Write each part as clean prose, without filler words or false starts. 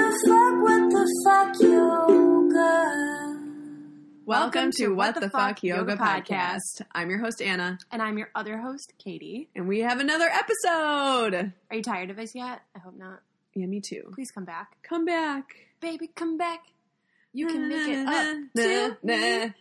the fuck yoga? Welcome to What the Fuck Yoga Podcast. I'm your host, Anna. And I'm your other host, Katie. And we have another episode. Are you tired of us yet? I hope not. Yeah, me too. Please come back. Come back. Baby, come back. You can make it up to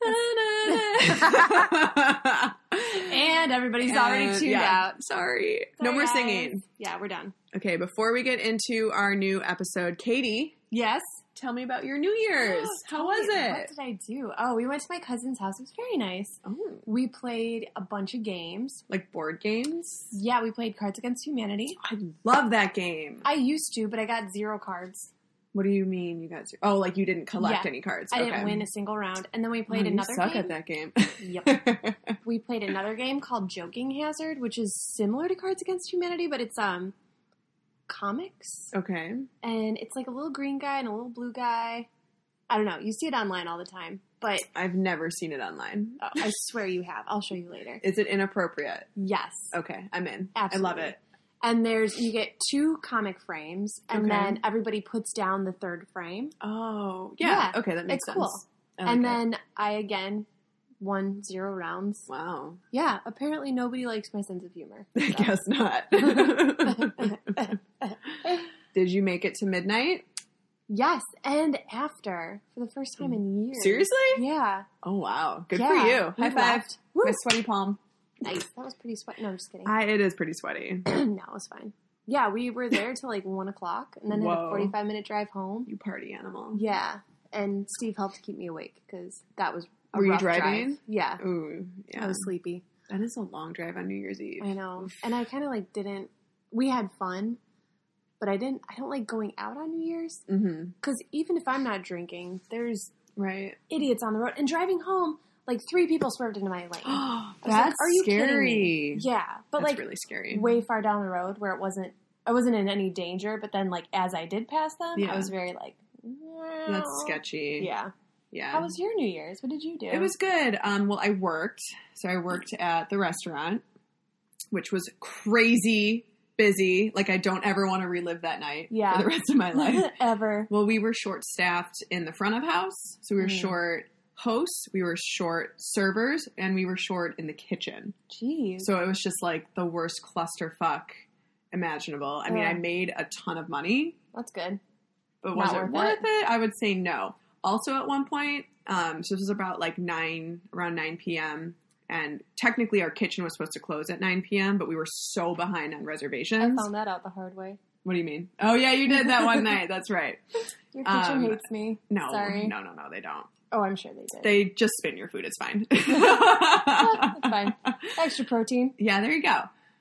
And everybody's already tuned out. Sorry. No more singing. Yeah, we're done. Okay, before we get into our new episode, Katie. Yes? Tell me about your New Year's. How was it? What did I do? Oh, we went to my cousin's house. It was very nice. Oh. We played a bunch of games. Like board games? Yeah, we played Cards Against Humanity. I love that game. I used to, but I got 0 cards. What do you mean you got 0? Oh, like you didn't collect any cards. I didn't win a single round. And then we played another you suck game. At that game. Yep. We played another game called Joking Hazard, which is similar to Cards Against Humanity, but it's comics. Okay. And it's like a little green guy and a little blue guy. I don't know. You see it online all the time, but I've never seen it online. Oh, I swear you have. I'll show you later. Is it inappropriate? Yes. Okay, I'm in. Absolutely. I love it. And you get 2 comic frames, and then everybody puts down the 3rd frame. Oh, yeah. Okay, that makes sense. It's cool. And then I, again, won 0 rounds. Wow. Yeah, apparently nobody likes my sense of humor. So. I guess not. Did you make it to midnight? Yes, and after, for the first time in years. Seriously? Yeah. Oh, wow. Good for you. High five. My sweaty palm. Nice. That was pretty sweaty. No, I'm just kidding. It is pretty sweaty. No, it was fine. Yeah, we were there till like 1 o'clock and then had a 45-minute drive home. You party animal. Yeah. And Steve helped keep me awake because that was a Were rough you driving? drive. Yeah. Ooh, yeah. I was sleepy. That is a long drive on New Year's Eve. I know. And I kind of didn't, we had fun, but I don't like going out on New Year's. Mm-hmm. Because even if I'm not drinking, there's idiots on the road. And driving home, 3 people swerved into my lane. That's are you scary. Kidding me? Yeah. But that's really scary. Way far down the road where I wasn't in any danger, but then as I did pass them, I was very no. That's sketchy. Yeah. Yeah. How was your New Year's? What did you do? It was good. Well, I worked. So I worked at the restaurant, which was crazy busy. I don't ever want to relive that night for the rest of my life. Ever. Well, we were short-staffed in the front of house. So we were short hosts, we were short servers, and we were short in the kitchen. Jeez. So it was just the worst clusterfuck imaginable. I mean, I made a ton of money. That's good. But was it worth it? I would say no. Also, at one point, so this was about around 9 p.m., and technically our kitchen was supposed to close at 9 p.m., but we were so behind on reservations. I found that out the hard way. What do you mean? Oh, yeah, you did that one night. That's right. Your kitchen hates me. No. Sorry. No, they don't. Oh, I'm sure they did. They just spin your food. It's fine. It's fine. Extra protein. Yeah, there you go.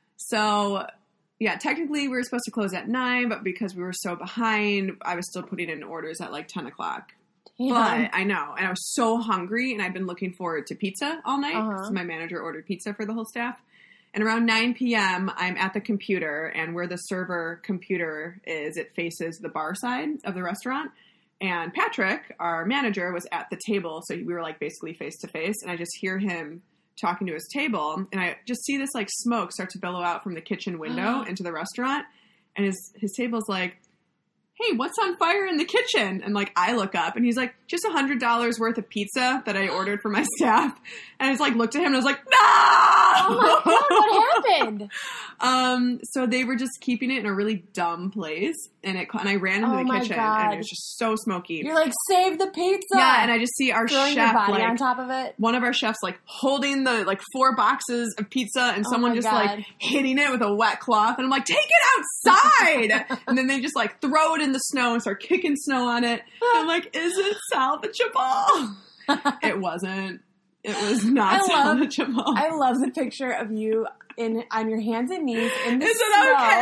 So, yeah, technically we were supposed to close at 9, but because we were so behind, I was still putting in orders at 10 o'clock. Damn. But I know, and I was so hungry, and I'd been looking forward to pizza all night. So my manager ordered pizza for the whole staff. And around 9 p.m., I'm at the computer, and where the server computer is, it faces the bar side of the restaurant. And Patrick, our manager, was at the table, so we were basically face to face, and I just hear him talking to his table, and I just see this smoke start to billow out from the kitchen window into the restaurant, and his table's hey, what's on fire in the kitchen? And I look up, and he's just $100 worth of pizza that I ordered for my staff. And I just looked at him, and I was no! Oh my God, what happened? So they were just keeping it in a really dumb place, and I ran into the kitchen, and it was just so smoky. You're save the pizza! Yeah, and I just see our throwing chef, your body on top of it. One of our chefs, holding the, 4 boxes of pizza, and someone just, hitting it with a wet cloth, and I'm take it outside! And then they just, throw it in the snow and start kicking snow on it. And I'm is it salvageable? It wasn't. It was not salvageable. I love the picture of you on your hands and knees in the Is snow,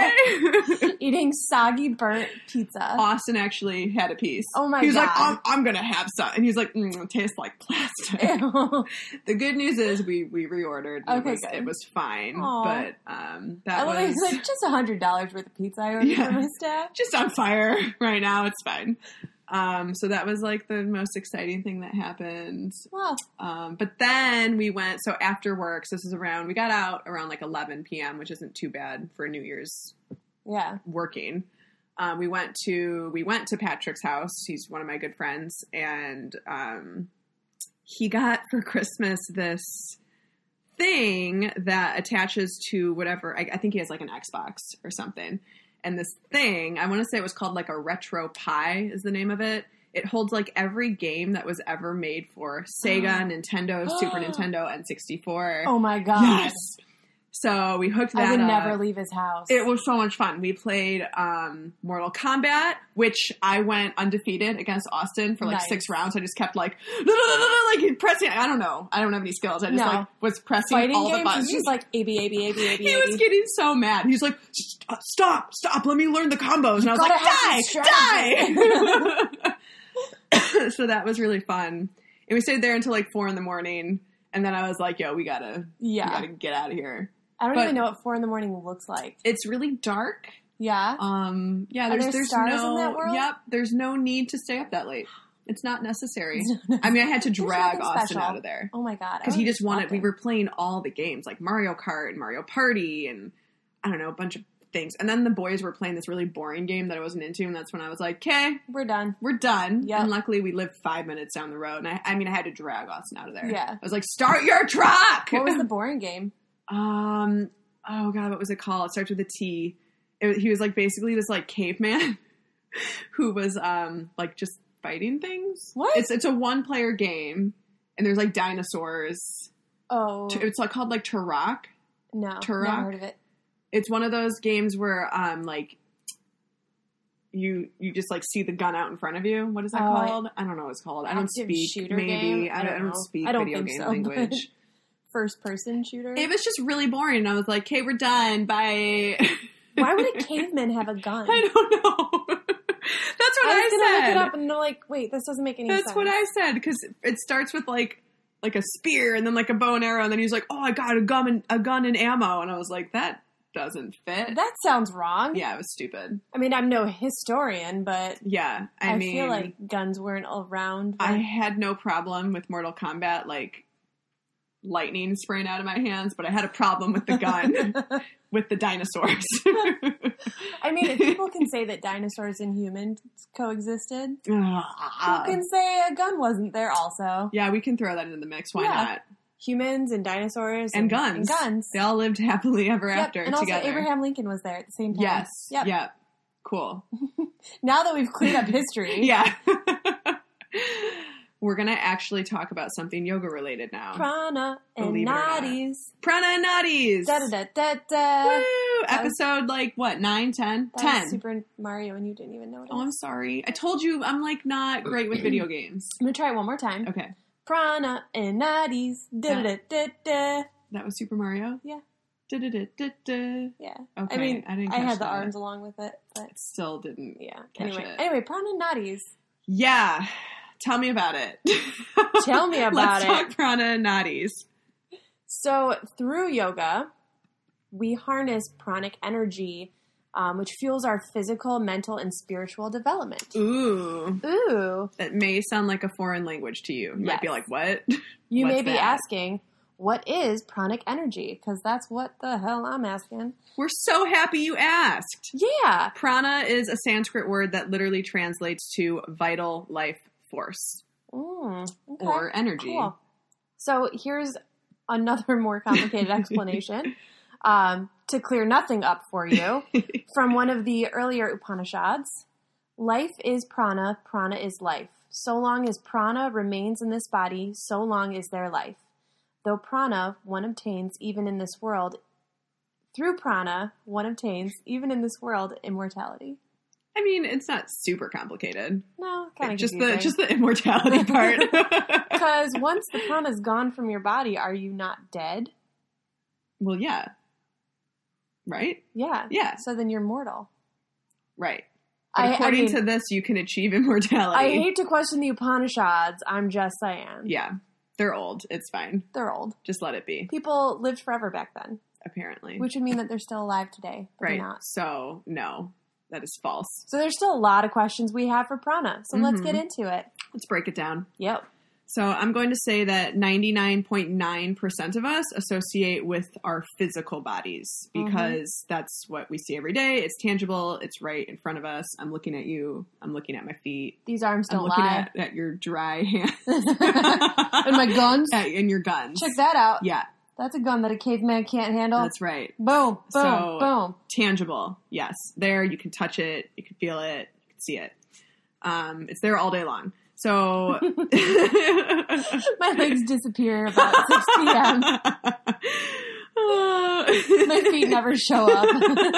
it okay? eating soggy, burnt pizza. Austin actually had a piece. Oh my God. He was I'm going to have some. And he's it tastes like plastic. Ew. The good news is we reordered. Okay, it was fine. Aww. But that was... just $100 worth of pizza I ordered for my staff. Just on fire right now. It's fine. So that was the most exciting thing that happened. Wow. But then we went, so after work, so this is we got out around 11 p.m., which isn't too bad for New Year's working. We went to Patrick's house. He's one of my good friends, and he got for Christmas this thing that attaches to whatever. I think he has like an Xbox or something. And this thing, I want to say it was called like a Retro Pi is the name of it. It holds like every game that was ever made for Sega, Nintendo, Super Nintendo, and 64. Oh my god! Yes. So we hooked that up. I would never leave his house. It was so much fun. We played Mortal Kombat, which I went undefeated against Austin for like 6 rounds. I just kept like pressing. I don't know. I don't have any skills. I just like was pressing fighting all games, the buttons. It's just like A, B, A, B, A, B, A, B, He A, was B. getting so mad. He's like, stop. Let me learn the combos. And I was like, die. So that was really fun. And we stayed there until like 4 a.m. And then I was like, yo, we gotta get out of here. I don't even know what 4 a.m. looks like. It's really dark. Yeah. There's stars no, in that world? Yep, there's no need to stay up that late. It's not necessary. I mean, I had to drag Austin out of there. Oh my god. Because he just wanted, we were playing all the games, like Mario Kart and Mario Party and, I don't know, a bunch of things. And then the boys were playing this really boring game that I wasn't into, and that's when I was like, okay. We're done. Yep. And luckily we lived 5 minutes down the road, and I had to drag Austin out of there. Yeah. I was like, start your truck! What was the boring game? Oh god, what was it called? It starts with a T. He was like basically this like caveman who was like just fighting things. What? It's a 1-player game, and there's like dinosaurs. Oh, it's like called like Turok. No, Turok. Never heard of it. It's one of those games where like you just like see the gun out in front of you. What is that called? I don't know what it's called. I don't speak. Shooter maybe game? I don't speak video game language. First person shooter? It was just really boring, and I was like, okay, we're done. Bye. Why would a caveman have a gun? I don't know. That's what I said. Look it up, and they're like, wait, this doesn't make any sense. That's what I said, because it starts with like a spear, and then like a bow and arrow, and then he's like, oh, I got a gun and ammo, and I was like, that doesn't fit. That sounds wrong. Yeah, it was stupid. I mean, I'm no historian, but yeah, I mean, feel like guns weren't around. I had no problem with Mortal Kombat, like lightning spraying out of my hands, but I had a problem with the gun with the dinosaurs. I mean, if people can say that dinosaurs and humans coexisted, who can say a gun wasn't there also? Yeah, we can throw that into the mix. Why not? Humans and dinosaurs and guns. Guns. They all lived happily ever after and together. Also Abraham Lincoln was there at the same time. Yes. Yep. Cool. Now that we've cleaned up history. Yeah. We're going to actually talk about something yoga related now. Prana and Nadis. Prana and Nadis. Da da da da da. Woo! Episode 9, 10? 10. Super Mario and you didn't even know it. Oh, I'm sorry. I told you I'm not great with video games. I'm going to try it one more time. Okay. Prana and Nadis. Da da da da. That was Super Mario? Yeah. Da da da da da. Yeah. Okay. I mean, I had the arms along with it, but it still didn't. Yeah. Catch it. Anyway, Prana and Nadis. Yeah. Tell me about it. Tell me about Let's talk prana and nadis. So through yoga, we harness pranic energy, which fuels our physical, mental, and spiritual development. Ooh. That may sound like a foreign language to you. You might be like, what? You may be asking, what is pranic energy? Because that's what the hell I'm asking. We're so happy you asked. Yeah. Prana is a Sanskrit word that literally translates to vital life force or energy. Cool. So here's another more complicated explanation to clear nothing up for you from one of the earlier Upanishads. Life is prana, prana is life. So long as prana remains in this body, so long is there life. Though prana one obtains even in this world, through prana one obtains even in this world immortality. I mean, it's not super complicated. No, kind of just the immortality part. Because once the prana is gone from your body, are you not dead? Well, yeah. Right? Yeah. Yeah. So then you're mortal. Right. But according to this, you can achieve immortality. I hate to question the Upanishads. I'm just saying. Yeah. They're old. It's fine. They're old. Just let it be. People lived forever back then. Apparently. Which would mean that they're still alive today. But right. They're not. So, no. That is false. So there's still a lot of questions we have for prana. So let's get into it. Let's break it down. Yep. So I'm going to say that 99.9% of us associate with our physical bodies because that's what we see every day. It's tangible. It's right in front of us. I'm looking at you. I'm looking at my feet. These arms don't I'm looking lie. at your dry hands. And my guns. And your guns. Check that out. Yeah. That's a gun that a caveman can't handle. That's right. Boom, boom, So, boom. tangible. Yes. There, you can touch it. You can feel it. You can see it. It's there all day long. So My legs disappear about 6 p.m. My feet never show up.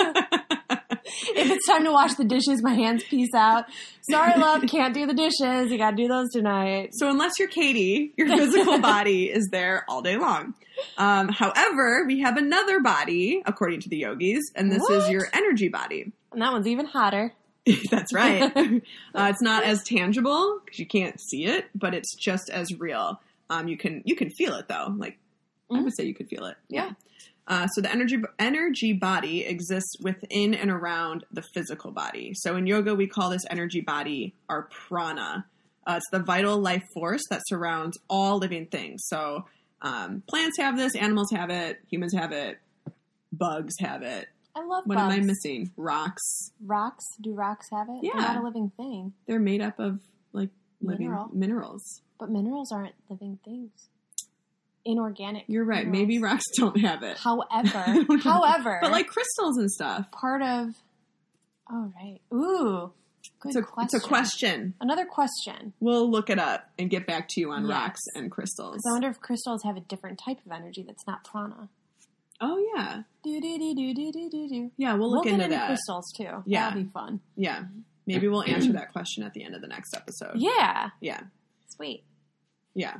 If it's time to wash the dishes, my hands peace out. Sorry, love, can't do the dishes. You gotta do those tonight. So unless you're Katie, your physical body is there all day long. However, we have another body, according to the yogis, and this is your energy body. And that one's even hotter. That's right. It's not as tangible because you can't see it, but it's just as real. You can feel it though. Like I would say you could feel it. Yeah. So the energy body exists within and around the physical body. So in yoga, we call this energy body our prana. It's the vital life force that surrounds all living things. So plants have this, animals have it, humans have it, bugs have it. I love What bugs. am I missing? Rocks. Rocks? Do rocks have it? Yeah. They're not a living thing. They're made up of like living Mineral. minerals. But minerals aren't living things. Inorganic. You're right. minerals. Maybe rocks don't have it. However, But like crystals and stuff. part of. Oh right. Ooh. Good question. It's a question. Another question. We'll look it up and get back to you on Yes. rocks and crystals. 'Cause I wonder if crystals have a different type of energy that's not prana. Oh yeah. Do do do do do do do do. Yeah, we'll We'll look get into into that. crystals too. Yeah. That'll be fun. Yeah. Maybe we'll answer that question at the end of the next episode. Yeah. Yeah. Sweet. Yeah.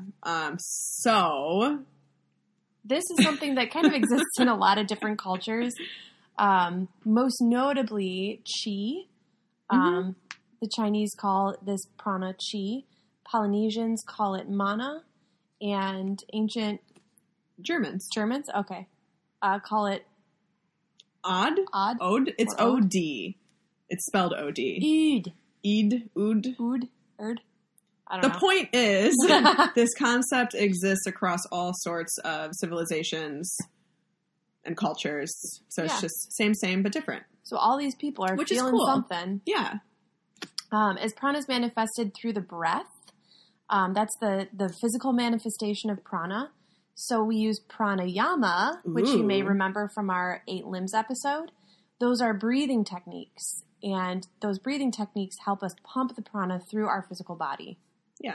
So This is something that kind of exists in a lot of different cultures. Most notably, qi. The Chinese call this prana qi. Polynesians call it mana. And ancient Germans. Germans, okay, call it Odd? odd. Ode? It's Or ode. O-D. It's spelled O-D. Eid. Eid? Ood? Ood. Erd. I The don't know. point is, this concept exists across all sorts of civilizations and cultures. So Yeah. it's just same, but different. So all these people are Which is feeling cool. something. Yeah. As prana is manifested through the breath, that's the physical manifestation of prana. So we use pranayama, which you may Ooh. remember from our 8 limbs episode. Those are breathing techniques, and those breathing techniques help us pump the prana through our physical body. Yeah.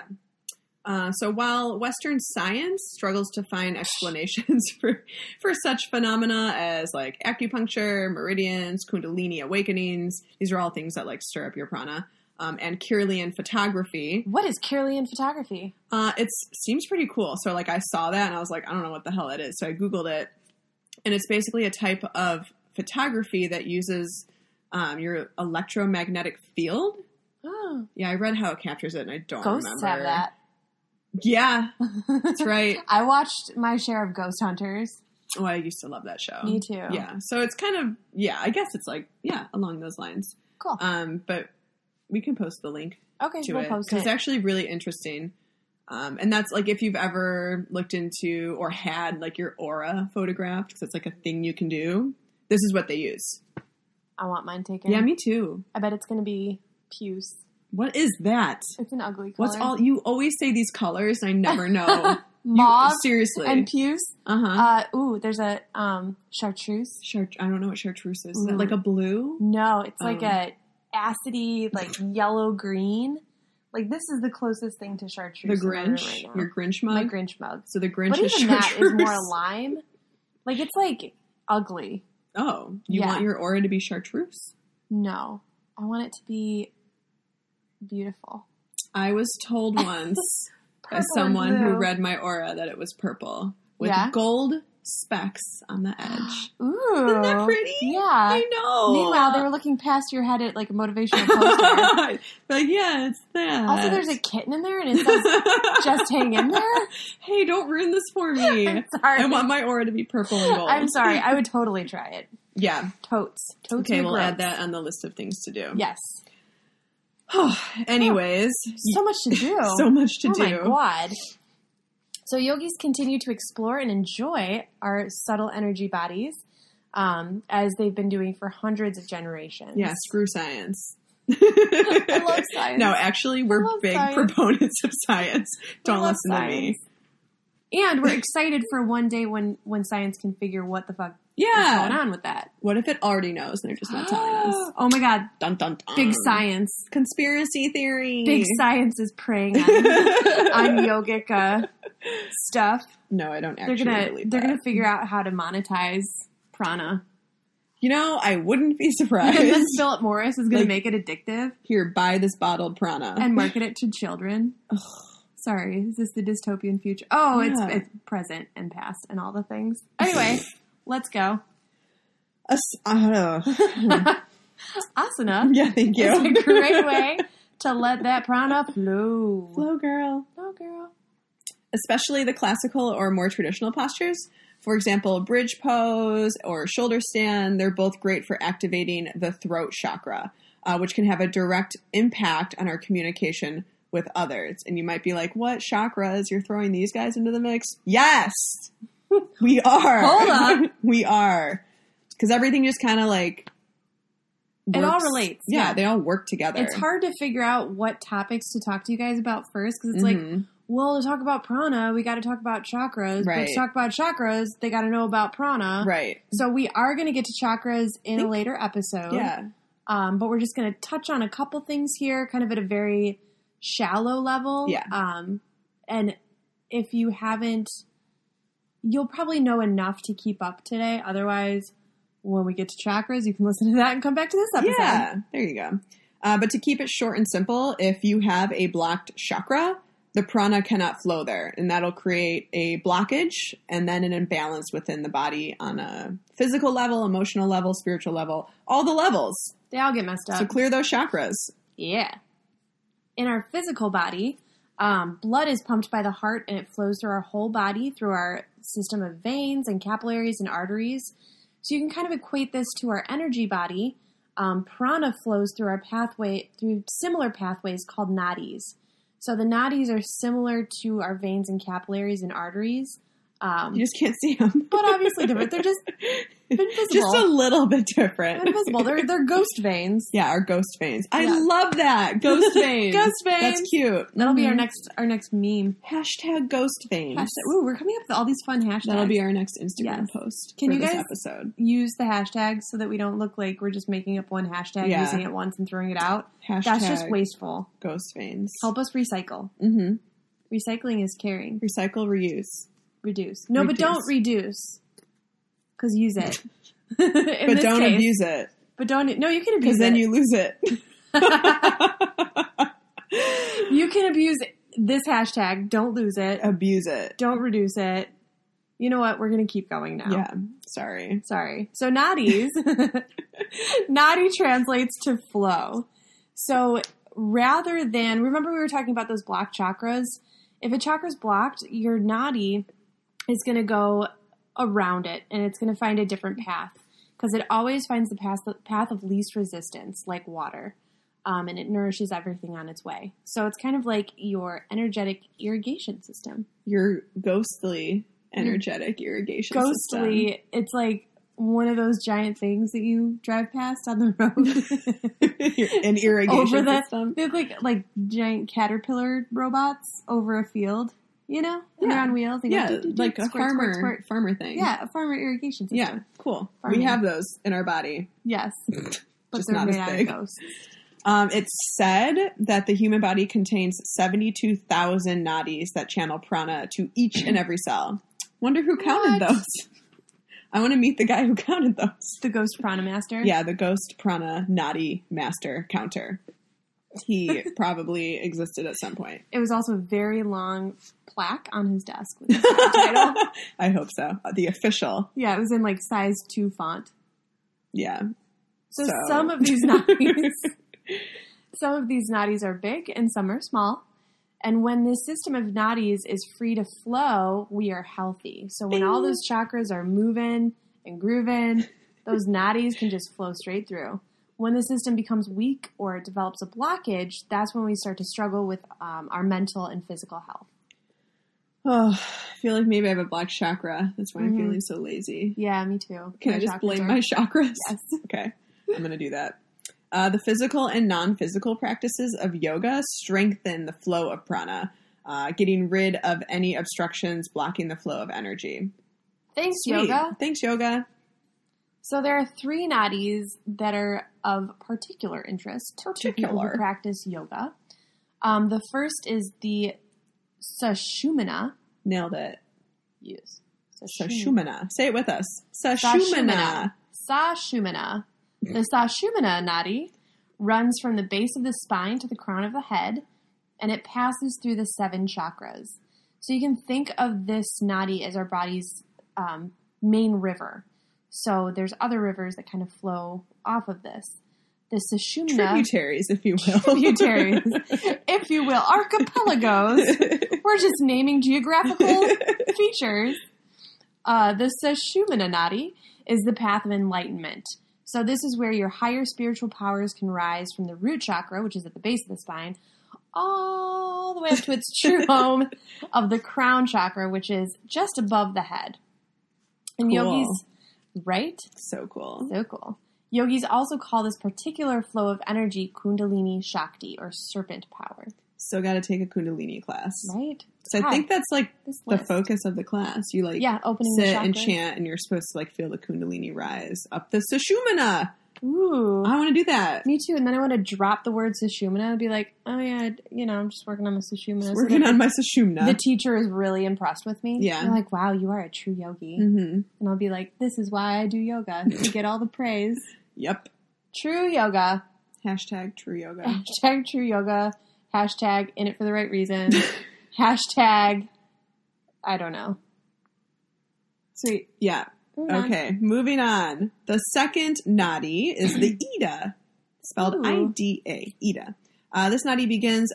So while Western science struggles to find explanations for such phenomena as like acupuncture, meridians, kundalini awakenings, these are all things that like stir up your prana, and Kirlian photography. What is Kirlian photography? It seems pretty cool. So like I saw that and I was like, I don't know what the hell it is. So I Googled it, and it's basically a type of photography that uses your electromagnetic field. Oh, Yeah, I read how it captures it, and I don't ghosts remember. have that. Yeah, that's right. I watched my share of Ghost Hunters. Oh, I used to love that show. Me too. Yeah, so it's kind of I guess it's like along those lines. Cool. But we can post the link Okay, to we'll it post because it. it's actually really interesting. And that's like if you've ever looked into or had like your aura photographed, because it's like a thing you can do. This is what they use. I want mine taken. Yeah, me too. I bet it's going to be puce. What is that? It's an ugly color. What's all you always say these colors? And I never know. Mauve seriously. and puce. Uh-huh. Ooh, there's a chartreuse. I don't know what chartreuse is. Is Ooh. that like a blue? No, it's like Oh. a acidy, like yellow green. Like this is the closest thing to chartreuse. The in my room Grinch? right now. Your Grinch mug? My Grinch mug. So the Grinch But is even that chartreuse. is more lime. Like it's like ugly. Oh, you Yeah. want your aura to be chartreuse? No, I want it to be beautiful. I was told once Purple as and someone who blue. read my aura that it was purple with Yeah? gold specks on the edge. Ooh, Isn't that pretty? Yeah. I know. Meanwhile, they were looking past your head at like a motivational poster. Like, yeah, it's that. Also, there's a kitten in there, and it says "just hang in there." Hey, don't ruin this for me. I'm sorry. I want my aura to be purple and gold. I'm sorry. I would totally try it. Yeah. Totes. Okay, we'll McGroats. add that on the list of things to do. Yes. Anyways. So much to do. So much to do. Oh, my God. So yogis continue to explore and enjoy our subtle energy bodies as they've been doing for hundreds of generations. Yeah, screw science. I love science. No, actually, we're big proponents of science. Don't listen to me. And we're excited for one day when science can figure what the fuck is going on with that. What if it already knows and they're just not telling us? Oh my God. Dun, dun, dun. Big science. Conspiracy theory. Big science is preying on yogic stuff. No, I don't actually believe that. They're going to figure out how to monetize prana. You know, I wouldn't be surprised. And then Philip Morris is going to make it addictive. Here, buy this bottled prana. And market it to children. Sorry, is this the dystopian future? Oh, yeah. It's present and past and all the things. Anyway, let's go. Asana. Yeah, thank you. It's a great way to let that prana flow. Flow, girl. Flow, girl. Especially the classical or more traditional postures. For example, bridge pose or shoulder stand, they're both great for activating the throat chakra, which can have a direct impact on our communication with others. And you might be like, what chakras? You're throwing these guys into the mix? Yes! We are. Hold on. We are. Because everything just kind of like works. It all relates. Yeah, they all work together. It's hard to figure out what topics to talk to you guys about first because it's like, well, to talk about prana, we got to talk about chakras. Right. But to talk about chakras, they got to know about prana. Right. So we are going to get to chakras in a later episode. Yeah. But we're just going to touch on a couple things here, kind of at a very shallow level. Yeah. And if you haven't, you'll probably know enough to keep up today. Otherwise, when we get to chakras, you can listen to that and come back to this episode. Yeah, there you go. But to keep it short and simple, if you have a blocked chakra, the prana cannot flow there, and that'll create a blockage and then an imbalance within the body on a physical level, emotional level, spiritual level, all the levels. They all get messed up. So clear those chakras. Yeah. In our physical body, blood is pumped by the heart and it flows through our whole body through our system of veins and capillaries and arteries. So you can kind of equate this to our energy body. Prana flows through through similar pathways called nadis. So the nadis are similar to our veins and capillaries and arteries. You just can't see them. But obviously different. They're just invisible. Just a little bit different. They're invisible. They're ghost veins. Yeah, our ghost veins. I love that. Ghost veins. Ghost veins. That's cute. That'll be our next meme. Hashtag ghost veins. Ooh, we're coming up with all these fun hashtags. That'll be our next Instagram post. Can you this guys episode. Use the hashtags so that we don't look like we're just making up one hashtag, using it once and throwing it out? Hashtag That's just wasteful. Ghost veins. Help us recycle. Mm-hmm. Recycling is caring. Recycle, reuse. Reduce. No, but don't reduce. Because use it. But don't abuse it. But don't. No, you can abuse it. Because then you lose it. You can abuse this hashtag. Don't lose it. Abuse it. Don't reduce it. You know what? We're going to keep going now. Yeah. Sorry. So nadis. Nadi translates to flow. So rather than, remember we were talking about those blocked chakras? If a chakra's blocked, your nadi is going to go around it, and it's going to find a different path because it always finds the path of least resistance, like water, and it nourishes everything on its way. So it's kind of like your energetic irrigation system. Your ghostly energetic irrigation system. Ghostly, it's like one of those giant things that you drive past on the road. An irrigation system. They look like giant caterpillar robots over a field. You know? And they're on wheels. They go, like a farmer thing. Yeah, a farmer irrigation system. Yeah, cool. Farming. We have those in our body. Yes. But just they're not made as out big. of ghosts. It's said that the human body contains 72,000 nadis that channel prana to each and every cell. Wonder who counted those. I want to meet the guy who counted those. The ghost prana master? Yeah, the ghost prana nadi master counter. He probably existed at some point. It was also a very long plaque on his desk with his title. I hope so. The official. Yeah, it was in like size 2 font. Yeah. So some of these nadis are big and some are small. And when this system of nadis is free to flow, we are healthy. So when all those chakras are moving and grooving, those nadis can just flow straight through. When the system becomes weak or it develops a blockage, that's when we start to struggle with our mental and physical health. Oh, I feel like maybe I have a blocked chakra. That's why I'm feeling so lazy. Yeah, me too. Can I just blame my chakras? Yes. Okay, I'm going to do that. The physical and non-physical practices of yoga strengthen the flow of prana, getting rid of any obstructions blocking the flow of energy. Thanks, Sweet. yoga. Thanks, yoga. So there are 3 nadis that are of particular interest to people who practice yoga. The first is the Sushumna. Nailed it. Yes. Sushumna. Say it with us. Sushumna. Sushumna. The Sushumna nadi runs from the base of the spine to the crown of the head, and it passes through the 7 chakras. So you can think of this nadi as our body's main river. So there's other rivers that kind of flow off of this. The Sushumna... Tributaries, if you will. Tributaries, if you will. Archipelagos. We're just naming geographical features. The Sushumna nadi is the path of enlightenment. So this is where your higher spiritual powers can rise from the root chakra, which is at the base of the spine, all the way up to its true home of the crown chakra, which is just above the head. And yogis... Right? So cool. So cool. Yogis also call this particular flow of energy Kundalini Shakti, or serpent power. Still got to take a Kundalini class. Right? So I think that's like the focus of the class. You opening sit the chakras and chant, and you're supposed to feel the Kundalini rise up the Sushumna. Ooh. I want to do that. Me too. And then I want to drop the word Sushumna and be like, oh yeah, I'm just working on my Sushumna. Working on my Sushumna. The teacher is really impressed with me. Yeah. They're like, wow, you are a true yogi. Mm-hmm. And I'll be like, this is why I do yoga, to get all the praise. Yep. True yoga. Hashtag true yoga. Hashtag true yoga. Hashtag in it for the right reason. Hashtag, I don't know. Sweet. Yeah. Okay, moving on. The second nadi is the Ida, spelled I-D-A, Ida. This nadi begins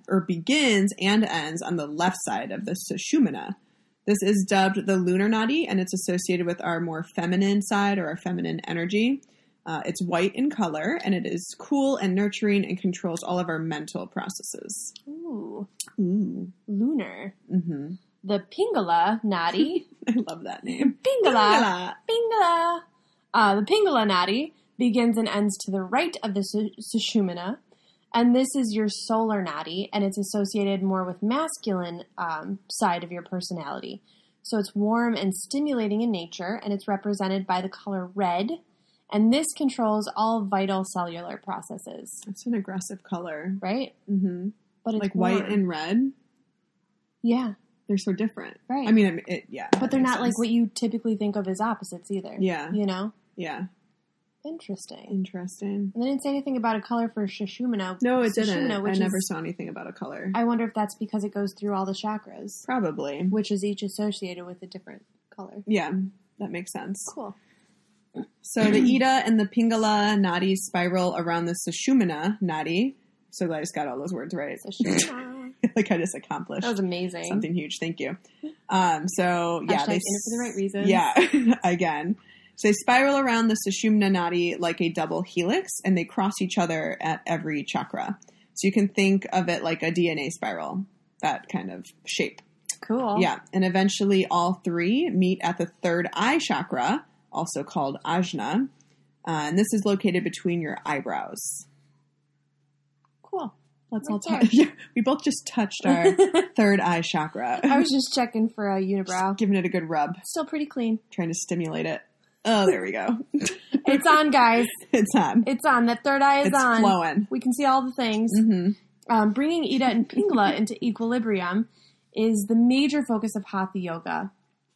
and ends on the left side of the Sushumna. This is dubbed the lunar nadi, and it's associated with our more feminine side, or our feminine energy. It's white in color, and it is cool and nurturing and controls all of our mental processes. Ooh. Lunar. Mm-hmm. The Pingala nadi. I love that name. Pingala. The Pingala nadi begins and ends to the right of the Sushumna, and this is your solar nadi, and it's associated more with masculine side of your personality. So it's warm and stimulating in nature, and it's represented by the color red, and this controls all vital cellular processes. It's an aggressive color. Right? Mm-hmm. But it's like warm. White and red? Yeah. They're so different. Right. I mean, but they're not like what you typically think of as opposites either. Yeah. You know? Yeah. Interesting. And they didn't say anything about a color for Sushumna. No, it didn't. I never saw anything about a color. I wonder if that's because it goes through all the chakras. Probably. Which is each associated with a different color. Yeah, that makes sense. Cool. So the Ida and the Pingala nadi spiral around the Sushumna nadi. So glad I just got all those words right. Sushumna. Like I just accomplished. That was amazing. Something huge. Thank you. So yeah, they in it for the right reasons. Yeah, again. So they spiral around the Sushumna nadi like a double helix, and they cross each other at every chakra. So you can think of it like a DNA spiral, that kind of shape. Cool. Yeah, and eventually all 3 meet at the third eye chakra, also called Ajna, and this is located between your eyebrows. Cool. Let's all touch. Yeah, we both just touched our third eye chakra. I was just checking for a unibrow. Just giving it a good rub. Still pretty clean. Trying to stimulate it. Oh, there we go. It's on, guys. It's on. It's on. That third eye is on. It's flowing. We can see all the things. Mm-hmm. Bringing Ida and Pingala into equilibrium is the major focus of Hatha Yoga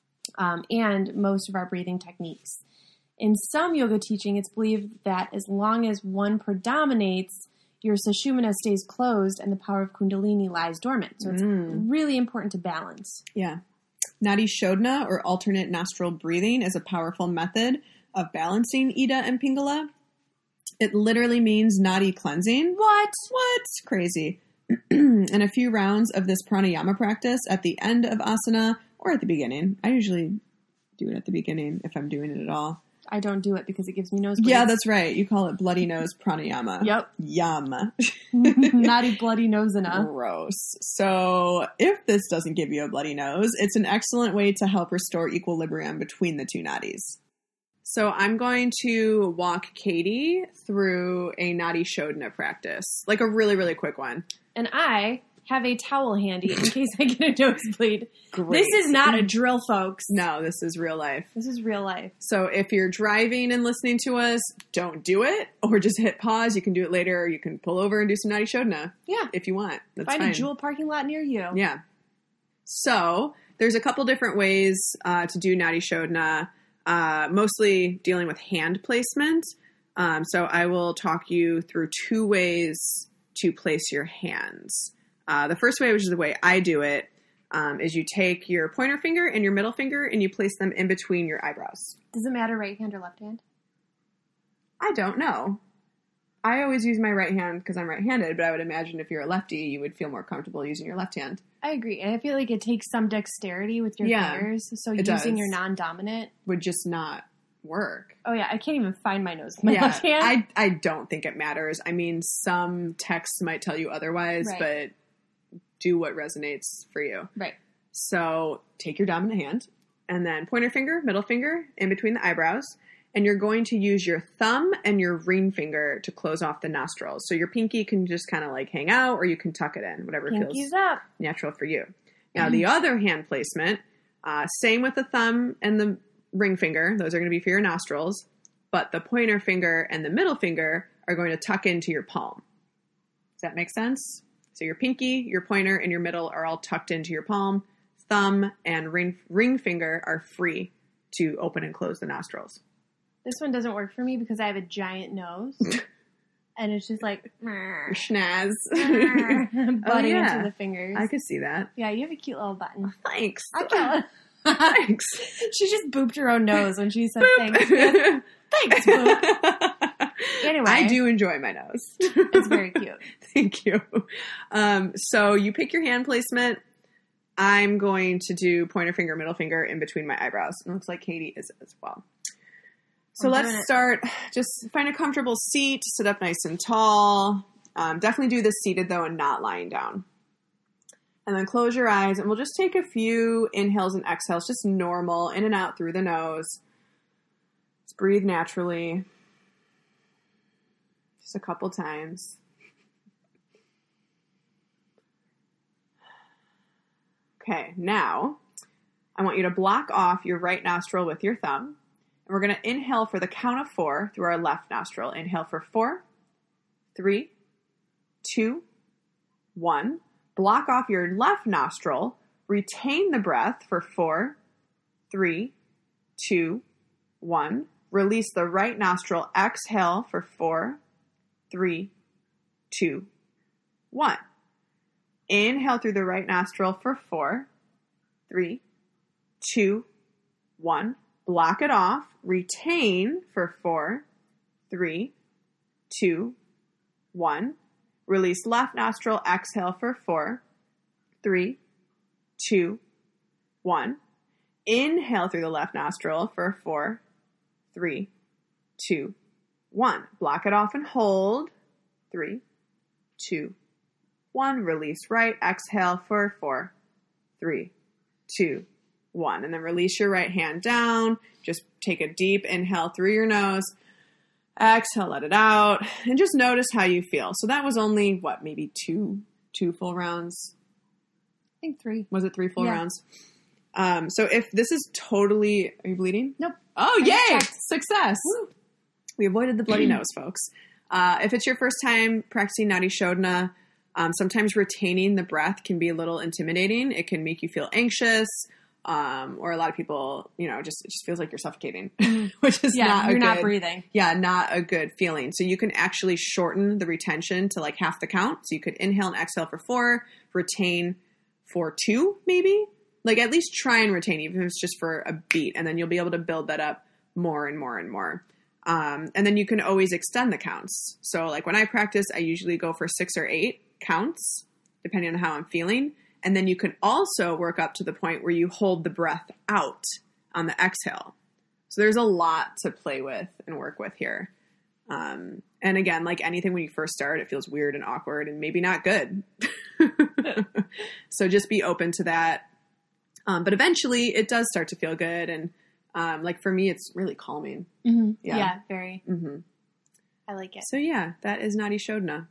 and most of our breathing techniques. In some yoga teaching, it's believed that as long as one predominates, your Sushumna stays closed and the power of Kundalini lies dormant. So it's really important to balance. Yeah. Nadi Shodhana, or alternate nostril breathing, is a powerful method of balancing Ida and Pingala. It literally means nadi cleansing. What? Crazy. And a few rounds of this pranayama practice at the end of asana or at the beginning. I usually do it at the beginning if I'm doing it at all. I don't do it because it gives me nosebleeds. Yeah, that's right. You call it bloody nose pranayama. Yep. Yum. Naughty bloody nosina. Gross. So if this doesn't give you a bloody nose, it's an excellent way to help restore equilibrium between the two nadis. So I'm going to walk Katie through a Nadi Shodhana practice, like a really, really quick one. And I have a towel handy in case I get a nosebleed. Great. This is not a drill, folks. No, this is real life. This is real life. So if you're driving and listening to us, don't do it, or just hit pause. You can do it later, or you can pull over and do some Nadi Shodhana. Yeah. If you want. That's Find fine. a Jewel parking lot near you. Yeah. So there's a couple different ways to do Nadi Shodhana, mostly dealing with hand placement. So I will talk you through 2 ways to place your hands. The first way, which is the way I do it, is you take your pointer finger and your middle finger and you place them in between your eyebrows. Does it matter right hand or left hand? I don't know. I always use my right hand because I'm right-handed, but I would imagine if you're a lefty, you would feel more comfortable using your left hand. I agree. And I feel like it takes some dexterity with your fingers. So it using does. your non-dominant Would just not work. Oh, yeah. I can't even find my nose with my left hand. I don't think it matters. I mean, some texts might tell you otherwise, but do what resonates for you. Right. So take your dominant hand and then pointer finger, middle finger in between the eyebrows. And you're going to use your thumb and your ring finger to close off the nostrils. So your pinky can just kind of like hang out, or you can tuck it in, whatever Pinky's feels up. natural for you. Now, the other hand placement, same with the thumb and the ring finger. Those are going to be for your nostrils. But the pointer finger and the middle finger are going to tuck into your palm. Does that make sense? So your pinky, your pointer, and your middle are all tucked into your palm. Thumb and ring finger are free to open and close the nostrils. This one doesn't work for me because I have a giant nose. And it's just like, Schnaz. butting into the fingers. I could see that. Yeah, you have a cute little button. Thanks. Thanks. She just booped her own nose when she said Boop. thanks. Thanks, boop. Anyway. I do enjoy my nose. It's very cute. Thank you. So you pick your hand placement. I'm going to do pointer finger, middle finger in between my eyebrows. It looks like Katie is as well. So let's start. Just find a comfortable seat. Sit up nice and tall. Definitely do this seated, though, and not lying down. And then close your eyes, and we'll just take a few inhales and exhales, just normal, in and out through the nose. Just breathe naturally. Just a couple times. Okay, now I want you to block off your right nostril with your thumb. And we're going to inhale for the count of 4 through our left nostril. Inhale for 4, 3, 2, 1. Block off your left nostril. Retain the breath for 4, 3, 2, 1. Release the right nostril. Exhale for 4, 3, 2, 1. Inhale through the right nostril for 4, 3, 2, 1. Block it off. Retain for 4, 3, 2, 1. Release left nostril. Exhale for 4, 3, 2, 1. Inhale through the left nostril for 4, 3, 2, 1. Block it off and hold. 3, 2, 1. Release right. Exhale for 4, 3, 2, 1. And then release your right hand down. Just take a deep inhale through your nose. Exhale, let it out. And just notice how you feel. So that was only, maybe two full rounds? I think 3. Was it 3 full rounds? So if this is totally... Are you bleeding? Nope. Oh, yay! Success! Woo. We avoided the bloody nose, folks. If it's your first time practicing Nadi Shodhana, sometimes retaining the breath can be a little intimidating. It can make you feel anxious, or a lot of people, it just feels like you're suffocating, which is not breathing. Yeah, not a good feeling. So you can actually shorten the retention to like half the count. So you could inhale and exhale for 4, retain for 2, maybe. Like at least try and retain, even if it's just for a beat, and then you'll be able to build that up more and more and more. And then you can always extend the counts. So like when I practice, I usually go for 6 or 8 counts, depending on how I'm feeling. And then you can also work up to the point where you hold the breath out on the exhale. So there's a lot to play with and work with here. And again, like anything, when you first start, it feels weird and awkward and maybe not good. So just be open to that. But eventually it does start to feel good. And like for me, it's really calming. Mm-hmm. Yeah. Yeah, very. Mm-hmm. I like it. So yeah, that is Nadi Shodhana.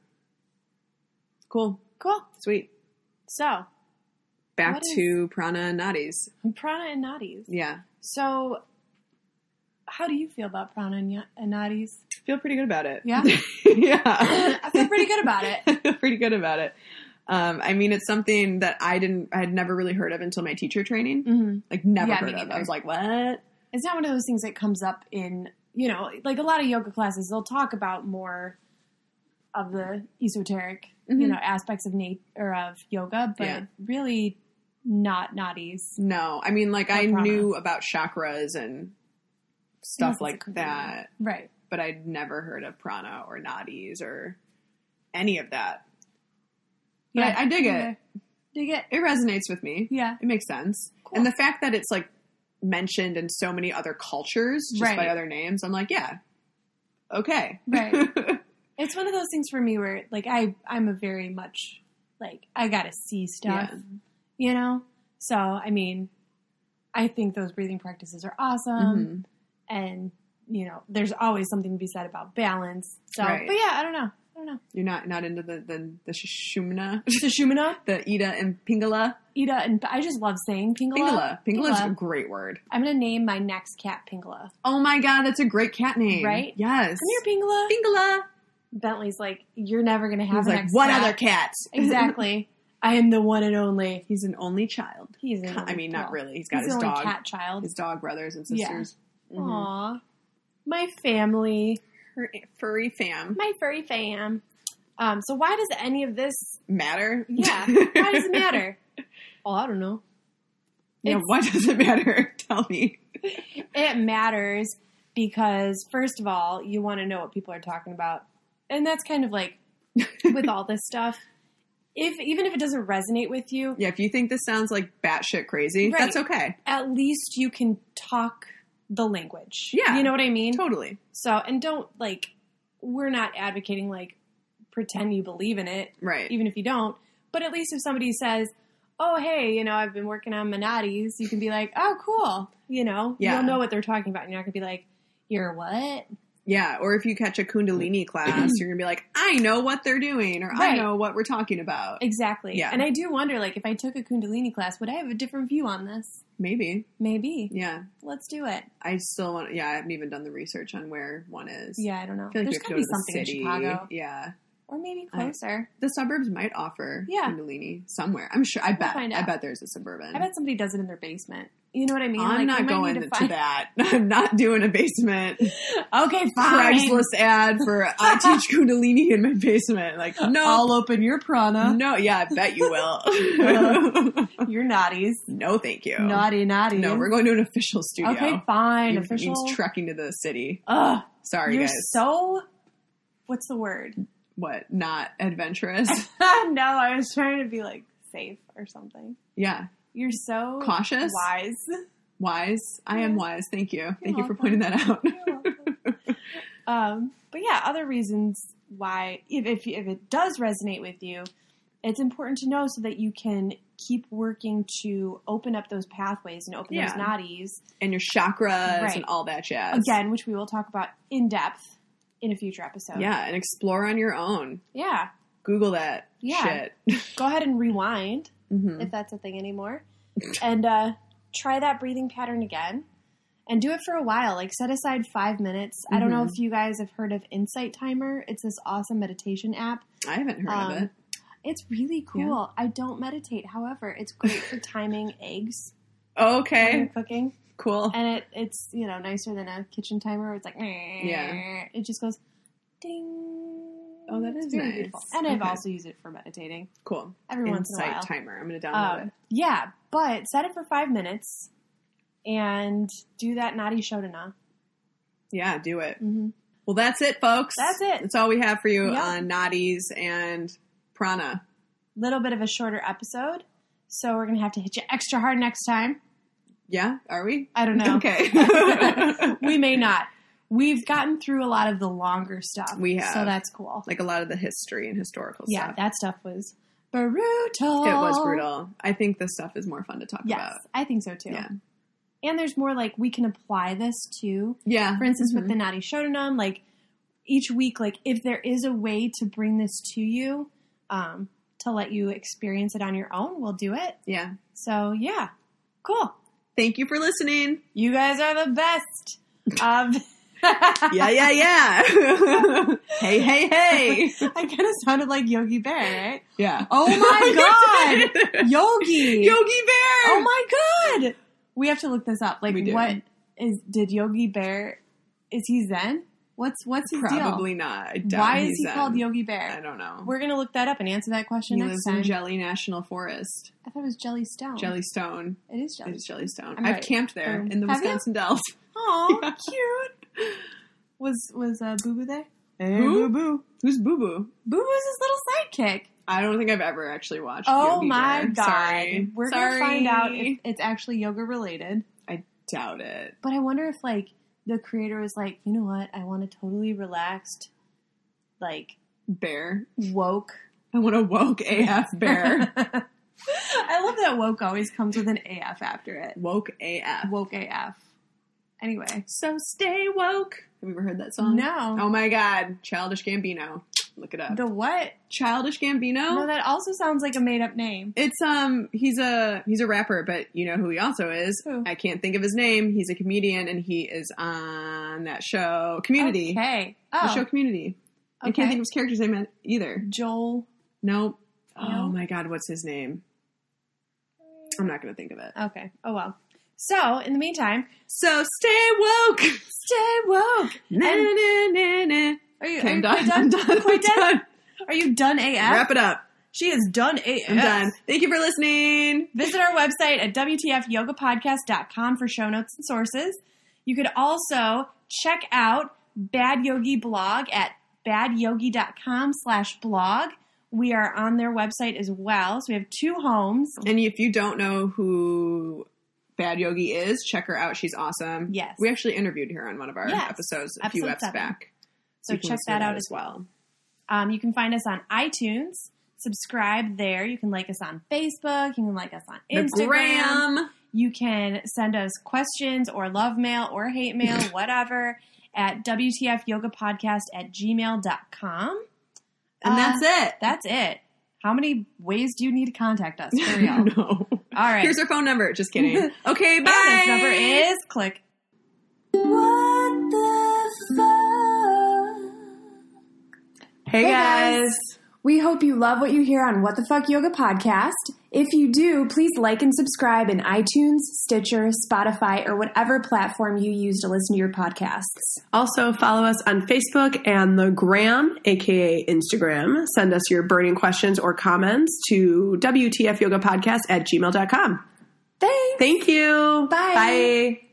Cool. Cool. Sweet. So, Back what to prana and nadis. prana and nadis. Yeah. So, how do you feel about prana and nadis? Feel pretty good about it. Yeah? Yeah. I feel pretty good about it. I feel pretty good about it. I mean, it's something that I had never really heard of until my teacher training. Mm-hmm. Like, never Yeah, heard me of. neither. I was like, what? It's not one of those things that comes up in, like a lot of yoga classes, they'll talk about more of the esoteric, Mhm. aspects of of yoga, but Yeah. really not nadis. No. I mean, like, I prana. knew about chakras and stuff Unless it's like a kundalini. that, Right. but I'd never heard of prana or nadis or any of that. But I dig it. Dig it. It resonates with me. Yeah. It makes sense. Cool. And the fact that it's like mentioned in so many other cultures just Right. by other names, I'm like, yeah, okay. Right. It's one of those things for me where, like, I'm a very much, like, I gotta see stuff, So, I mean, I think those breathing practices are awesome. Mhm. And, there's always something to be said about balance. So, Right. but yeah, I don't know. You're not into the Sushumna, Sushumna, the Ida and Pingala? Ida, and I just love saying Pingala. Pingala is a great word. I'm going to name my next cat Pingala. Oh my god, that's a great cat name. Right? Yes. Come here, Pingala. Pingala. Bentley's like, you're never going to have He's an like, next what cat. other cats? Exactly. I am the one and only. He's an only child. He's an I mean, not really. He's got he's his the only dog. cat child. His dog brothers and Yeah. sisters. Mhm. Aw. My family. Her furry fam. My furry fam. So why does any of this... Matter? Yeah. Why does it matter? Oh, I don't know. Yeah, It's- why does it matter? Tell me. It matters because, first of all, you want to know what people are talking about. And that's kind of like with all this stuff. Even if it doesn't resonate with you, Yeah, if you think this sounds like batshit crazy, Right. that's okay. at least you can talk the language. Yeah. You know what I mean? Totally. So, and don't, we're not advocating, pretend you believe in it, Right. even if you don't. But at least if somebody says, oh, hey, I've been working on Manadis, you can be like, oh, cool. Yeah. You'll know what they're talking about. You're not going to be like, you're what? Yeah, or if you catch a Kundalini class, you're going to be like, I know what they're doing, or I Right. know what we're talking about. Exactly. Yeah. And I do wonder, if I took a Kundalini class, would I have a different view on this? Maybe. Maybe. Yeah. Let's do it. I still want I haven't even done the research on where one is. Yeah, I don't know. I feel like There's you have got to to be go to the something in city. Chicago. Yeah. Or maybe closer. The suburbs might offer Yeah. Kundalini somewhere. I'm sure. I bet. find I out. bet there's a suburban. I bet somebody does it in their basement. You know what I mean? I'm you not might going need to find- that. I'm not doing a basement Okay, fine. Craigslist ad for I teach Kundalini in my basement. Like, no. I'll open your prana. No, yeah, I bet you will. Your naughties. No, thank you. Naughty. No, we're going to an official studio. Okay, fine. It Official. means trekking to the city. Ugh. Sorry, You're guys. so... What's the word? What? Not adventurous? No, I was trying to be safe or something. Yeah. You're so Cautious? wise. Wise. I am wise. Thank you. Thank you for welcome. pointing that out. You're welcome. But yeah, other reasons why, if it does resonate with you, it's important to know so that you can keep working to open up those pathways and open those Yeah. nadis. And your chakras Right. and all that jazz. Again, which we will talk about in depth in a future episode. Yeah, and explore on your own. Yeah. Google that Yeah. shit. Go ahead and rewind, Mhm. if that's a thing anymore. And try that breathing pattern again. And do it for a while. Set aside 5 minutes. I don't know if you guys have heard of Insight Timer. It's this awesome meditation app. I haven't heard of it. It's really cool. I don't meditate. However, it's great for timing eggs when you're Okay. cooking. Cool. And it's nicer than a kitchen timer where it's like, Yeah. it just goes ding. Oh, that It's is very nice. beautiful. And I've Okay. also used it for meditating Cool. every once in a Insight while. timer. I'm going to download it. Yeah, but set it for 5 minutes and do that Nadi Shodhana. Yeah, do it. Mm-hmm. Well, that's it, folks. That's it. That's all we have for you Yep. on nadis and prana. Little bit of a shorter episode, so we're going to have to hit you extra hard next time. Yeah? Are we? I don't know. Okay. We may not. We've gotten through a lot of the longer stuff. We have. So that's cool. Like a lot of the history and historical Yeah, stuff. that stuff was brutal. It was brutal. I think this stuff is more fun to talk about. Yes, I think so too. Yeah. And there's more like we can apply this to. Yeah. For instance, with the Nadi Shodanam, like each week, like if there is a way to bring this to you, to let you experience it on your own, we'll do it. Yeah. So yeah, cool. Thank you for listening. You guys are the best. Yeah. Hey. I kind of sounded like Yogi Bear, right? Yeah. Oh my God, Yogi Bear. Oh my God, we have to look this up. Like, We do. did Yogi Bear? Is he Zen? What's his deal? Probably not. I doubt Why is he's he Zen. called Yogi Bear? I don't know. We're gonna look that up and answer that question He next lives time. in Jelly National Forest. I thought it was Jellystone. Jellystone. It is Jelly. It is Jellystone. I'm I've right. camped there in the Have you? Wisconsin Dells. Oh, Yeah. cute. Was Boo Boo there? Hey, Boo Boo. Who's Boo Boo? Boo Boo's his little sidekick. I don't think I've ever actually watched Oh Yogi my Bear. God. Sorry. We're gonna find out if it's actually yoga related. I doubt it. But I wonder if like the creator was like, you know what? I want a totally relaxed, like Bear. woke. I want a woke AF bear. I love that woke always comes with an AF after it. Woke AF. Woke AF. Anyway. So stay woke. Have you ever heard that song? No. Oh my God. Childish Gambino. Look it up. The what? Childish Gambino? No, that also sounds like a made up name. It's he's a rapper, but you know who he also is? Who? I can't think of his name. He's a comedian and he is on that show Community. Okay. The Oh. show Community. I Okay. can't think of his character's name either. Joel. Nope. No? Oh my God, what's his name? I'm not going to think of it. Okay. Oh well. So, in the meantime, So stay woke. stay woke. Na, na, na, na. Are you, Okay, are I'm you done. quite done? I'm done. Quite I'm done? done. Are you done AF? Wrap it up. She is done AF. I'm done. Thank you for listening. Visit our website at WTFYogaPodcast.com for show notes and sources. You could also check out Bad Yogi blog at badyogi.com/blog. We are on their website as well. So we have 2 homes. And if you don't know who Bad Yogi is, check her out. She's awesome. Yes. We actually interviewed her on one of our Yes. episodes a few Episode eps 7. back. So you can check listen to that out as well. You can find us on iTunes. Subscribe there. You can like us on Facebook. You can like us on The Instagram. gram. You can send us questions or love mail or hate mail, whatever, at WTFYogaPodcast@gmail.com. And that's it. That's it. How many ways do you need to contact us? For I real. don't know. All right. Here's our phone number. Just kidding. Okay, bye. And this number is click. What the fuck? Hey, guys. We hope you love what you hear on What the Fuck Yoga Podcast. If you do, please like and subscribe in iTunes, Stitcher, Spotify, or whatever platform you use to listen to your podcasts. Also, follow us on Facebook and the gram, aka Instagram. Send us your burning questions or comments to WTFYogaPodcast@gmail.com. Thanks. Thank you. Bye. Bye.